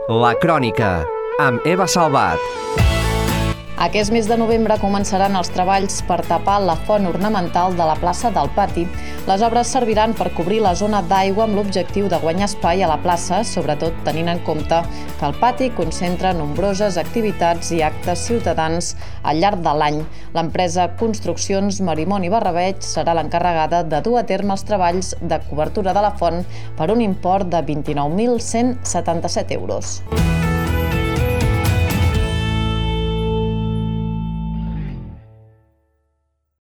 La Crònica, amb Eva Salvat. Aquest mes de novembre començaran els treballs per tapar la font ornamental de la plaça del Pati. Les obres serviran per cobrir la zona d'aigua amb l'objectiu de guanyar espai a la plaça, sobretot tenint en compte que el pati concentra nombroses activitats i actes ciutadans al llarg de l'any. L'empresa Construccions Marimón i Barrabeig serà l'encarregada de dur a terme els treballs de cobertura de la font per un import de 29.177 euros.